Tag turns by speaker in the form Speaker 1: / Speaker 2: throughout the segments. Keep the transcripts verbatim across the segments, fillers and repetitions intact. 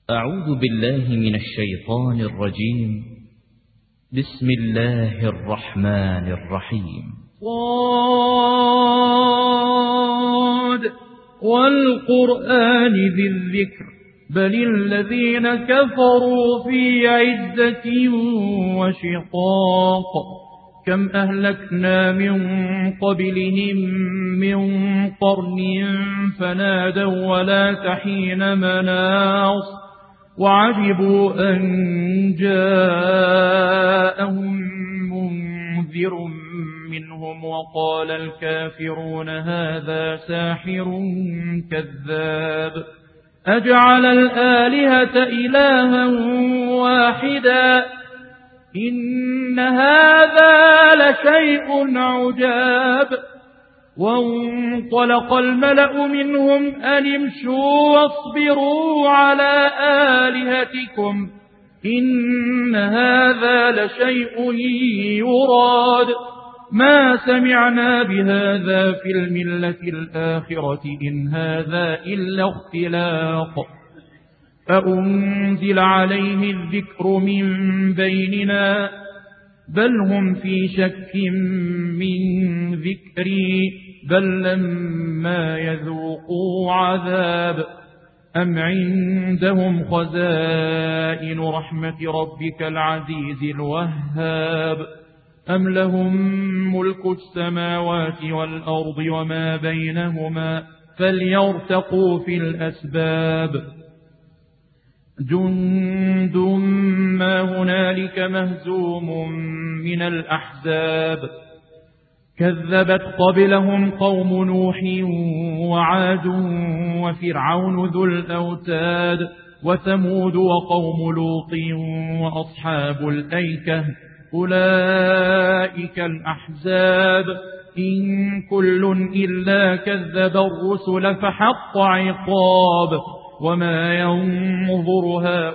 Speaker 1: أعوذ بالله من الشيطان الرجيم. بسم الله الرحمن الرحيم.
Speaker 2: صاد والقرآن ذي الذكر بل الذين كفروا في عزة وشقاق كم أهلكنا من قبلهم من قرن فنادوا ولا تحين مناص وعجبوا أن جاءهم منذر منهم وقال الكافرون هذا ساحر كذاب أجعل الآلهة إلها واحدا إن هذا لشيء عجاب وانطلق الملأ منهم أن امشوا واصبروا على آلهتكم إن هذا لشيء يراد ما سمعنا بهذا في الملة الآخرة إن هذا إلا اختلاق أأنزل عليه الذكر من بيننا بل هم في شك من ذكري بل لما يذوقوا عذاب أم عندهم خزائن رحمة ربك العزيز الوهاب أم لهم ملك السماوات والأرض وما بينهما فليرتقوا في الأسباب جند ما هنالك مهزوم من الأحزاب كذبت قبلهم قوم نوح وعاد وفرعون ذو الأوتاد وثمود وقوم لوط وأصحاب الأيكة أولئك الأحزاب إن كل إلا كذب الرسل فحق عقاب وما ينظر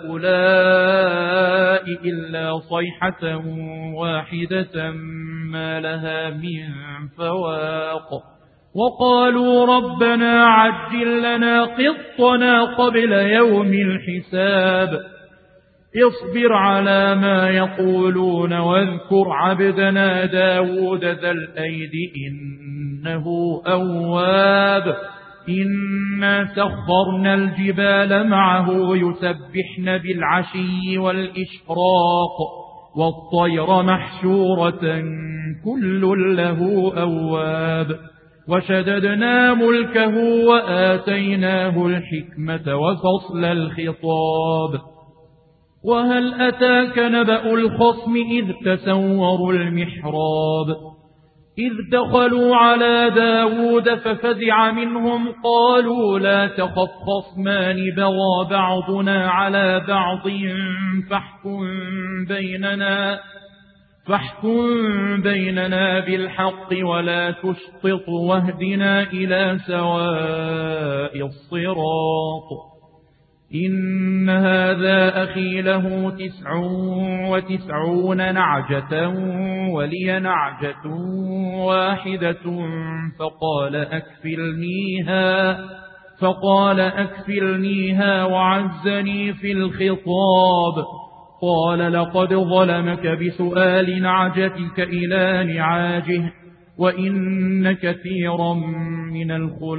Speaker 2: هؤلاء إلا صيحة واحدة ما لها من فواق وقالوا ربنا عجل لنا قطنا قبل يوم الحساب اصبر على ما يقولون واذكر عبدنا داود ذا الأيد إنه أواب إنا سخرنا الجبال معه يسبحن بالعشي والإشراق والطير محشورة كل له أواب وشددنا ملكه وآتيناه الحكمة وفصل الخطاب وهل أتاك نبأ الخصم إذ تسوروا المحراب إذ دخلوا على داود ففزع منهم قالوا لا تخف خصمان بغى بعضنا على بعض فاحكم بيننا فاحكم بيننا بالحق ولا تشطط واهدنا إلى سواء الصراط إن هذا أخي له تسع وتسعون نعجة ولي نعجة واحدة فقال أكفلنيها فقال أكفلنيها وعزني في الخطاب قال لقد ظلمك بسؤال نعجتك إلى نعاجه وإن كثيرا من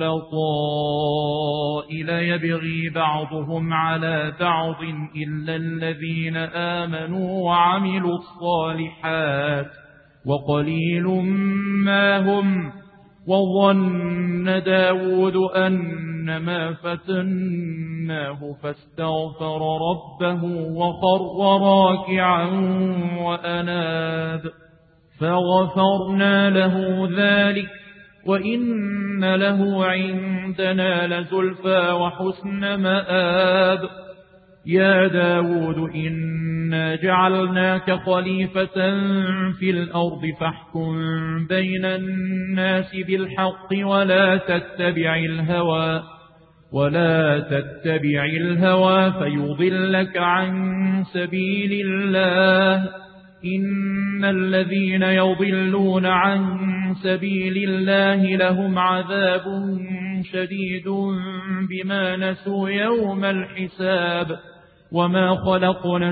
Speaker 2: الخلطاء ليبغي بعضهم على بعض إلا الذين آمنوا وعملوا الصالحات وقليل ما هم وظن داود أنما فتناه فاستغفر ربه وخر راكعا وأناب فغفرنا له ذلك وإن له عندنا لزلفى وحسن مآب يا داود إنا جعلناك خليفة في الأرض فاحكم بين الناس بالحق ولا تتبع الهوى ولا تتبع الهوى فيضلك عن سبيل الله إن الذين يضلون عن سبيل الله لهم عذاب شديد بما نسوا يوم الحساب وما خلقنا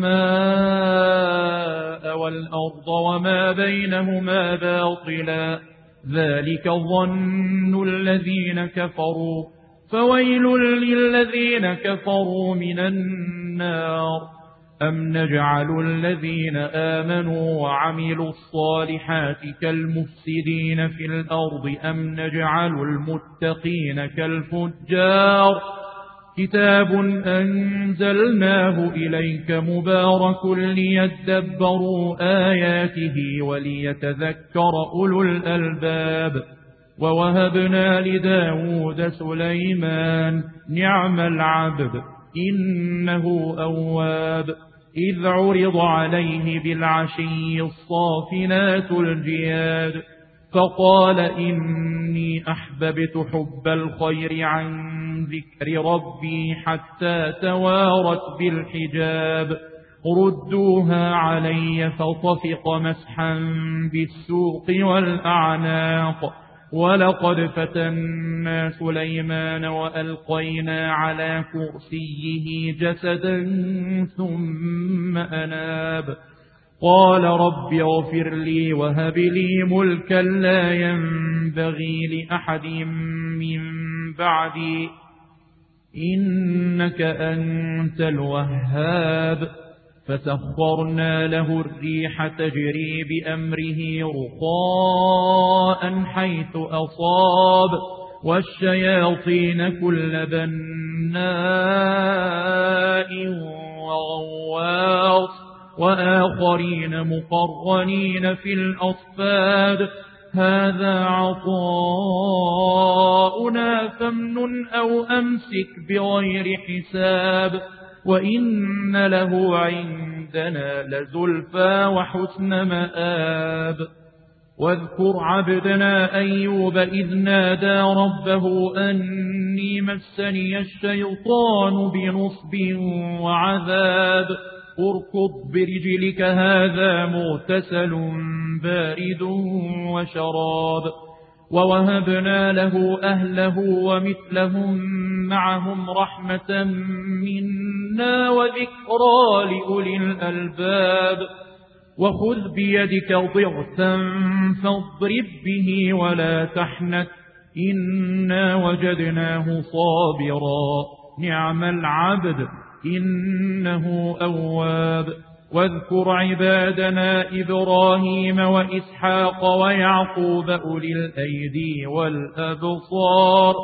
Speaker 2: السماء والأرض وما بينهما باطلا ذلك ظن الذين كفروا فويل للذين كفروا من النار أم نجعل الذين آمنوا وعملوا الصالحات كالمفسدين في الأرض أم نجعل المتقين كالفجار كتاب أنزلناه إليك مبارك ليدبروا آياته وليتذكر أولو الألباب ووهبنا لداود سليمان نعم العبد إنه أواب إذ عرض عليه بالعشي الصافنات الجياد فقال إني أحببت حب الخير عن ذكر ربي حتى توارت بالحجاب ردوها علي فطفق مسحا بالسوق والأعناق ولقد فتنا سليمان وألقينا على كرسيه جسدا ثم أناب قال رب اغفر لي وهب لي ملكا لا ينبغي لأحد من بعدي إنك أنت الوهاب فسخرنا له الريح تجري بأمره رخاء حيث أصاب والشياطين كل بناء وغواص وآخرين مقرنين في الأصفاد هذا عطاؤنا فامنن أو أمسك بغير حساب وإن له عندنا لزلفى وحسن مآب واذكر عبدنا أيوب إذ نادى ربه أني مسني الشيطان بنصب وعذاب اركض برجلك هذا مغتسل بارد وشراب ووهبنا له أهله ومثلهم معهم رحمة منا وذكرى لأولي الألباب وخذ بيدك ضغثا فاضرب به ولا تحنث إنا وجدناه صابرا نعم العبد إنه أواب واذكر عبادنا إبراهيم وإسحاق ويعقوب أولي الأيدي والأبصار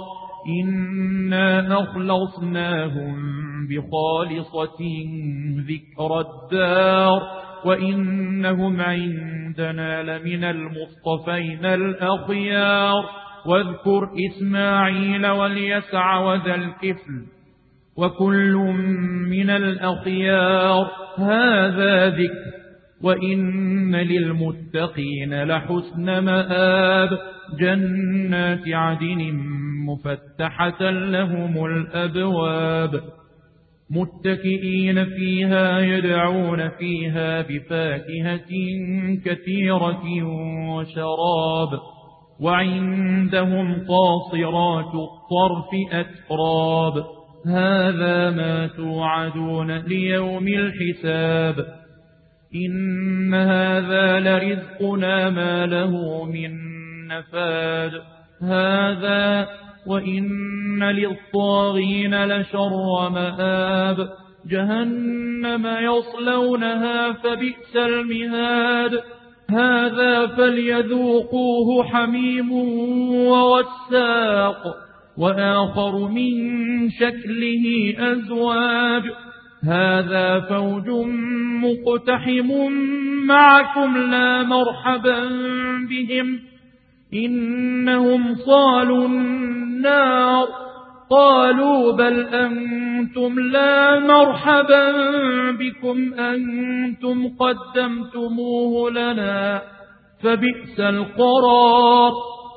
Speaker 2: إنا أخلصناهم بخالصة ذكر الدار وإنهم عندنا لمن المصطفين الأخيار واذكر إسماعيل واليسع وذا الكفل وكل من الأخيار هذا ذكر وإن للمتقين لحسن مآب جنات عدن مفتحة لهم الأبواب متكئين فيها يدعون فيها بفاكهة كثيرة وشراب وعندهم قاصرات الطرف أتراب هذا ما توعدون ليوم الحساب إن هذا لرزقنا ما له من نفاد هذا وإن للطاغين لشر مآب جهنم يصلونها فبئس المهاد هذا فليذوقوه حميم ووساق وآخر من شكله أزواج هذا فوج مقتحم معكم لا مرحبا بهم إنهم صالوا النار قالوا بل أنتم لا مرحبا بكم أنتم قدمتموه لنا فبئس القرار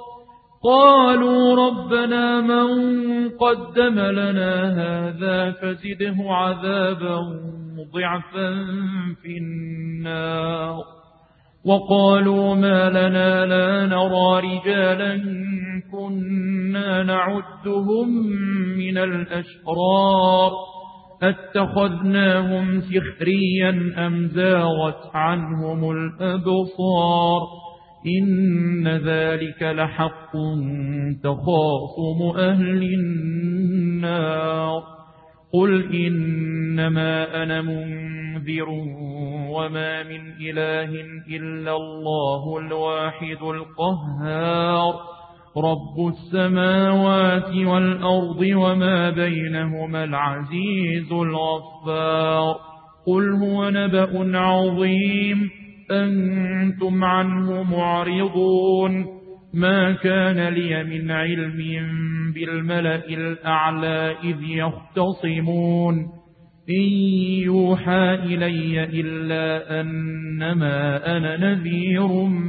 Speaker 2: قالوا ربنا من قدم لنا هذا فزده عذابا ضعفا في النار وقالوا ما لنا لا نرى رجالا كنا نعدهم من الأشرار أتخذناهم سخريا أم زاغت عنهم الأبصار إن ذلك لحق تخاصم أهل النار قل إنما أنا منذر وما من إله إلا الله الواحد القهار رب السماوات والأرض وما بينهما العزيز الغفار قل هو نبأ عظيم أنتم عنه معرضون ما كان لي من علم بالملأ الأعلى إذ يختصمون إن يوحى إلي إلا أنما أنا نذير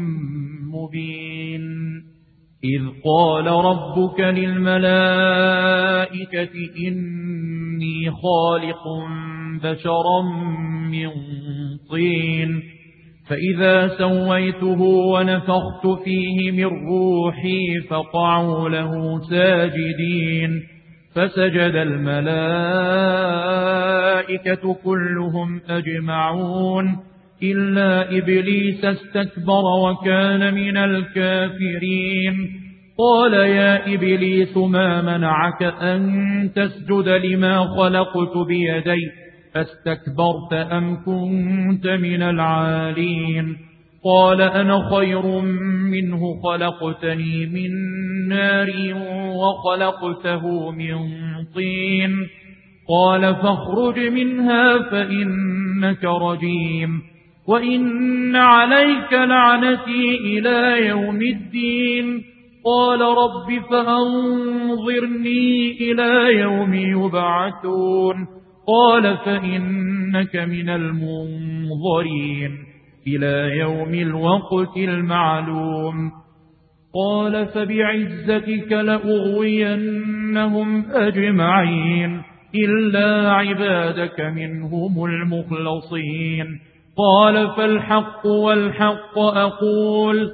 Speaker 2: مبين إذ قال ربك للملائكة إني خالق بشرا من طين فإذا سويته ونفخت فيه من روحي فقعوا له ساجدين فسجد الملائكة كلهم أجمعون إلا إبليس استكبر وكان من الكافرين قال يا إبليس ما منعك أن تسجد لما خلقت بيدي أستكبرت أم كنت من العالين قال أنا خير منه خلقتني من نار وخلقته من طين قال فاخرج منها فإنك رجيم وإن عليك لعنتي إلى يوم الدين قال رب فأنظرني إلى يوم يبعثون قال فإنك من المنظرين إلى يوم الوقت المعلوم قال فبعزتك لأغوينهم أجمعين إلا عبادك منهم المخلصين قال فالحق والحق أقول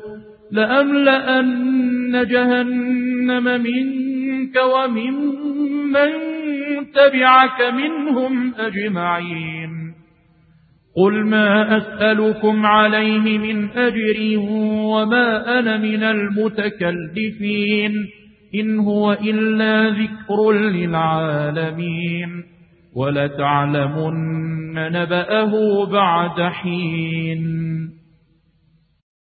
Speaker 2: لأملأن جهنم منك وممن تبعك منهم أجمعين قل ما أسألكم عليه من أجر وما أنا من المتكلفين إن هو إلا ذكر للعالمين ولتعلمن نبأه بعد حين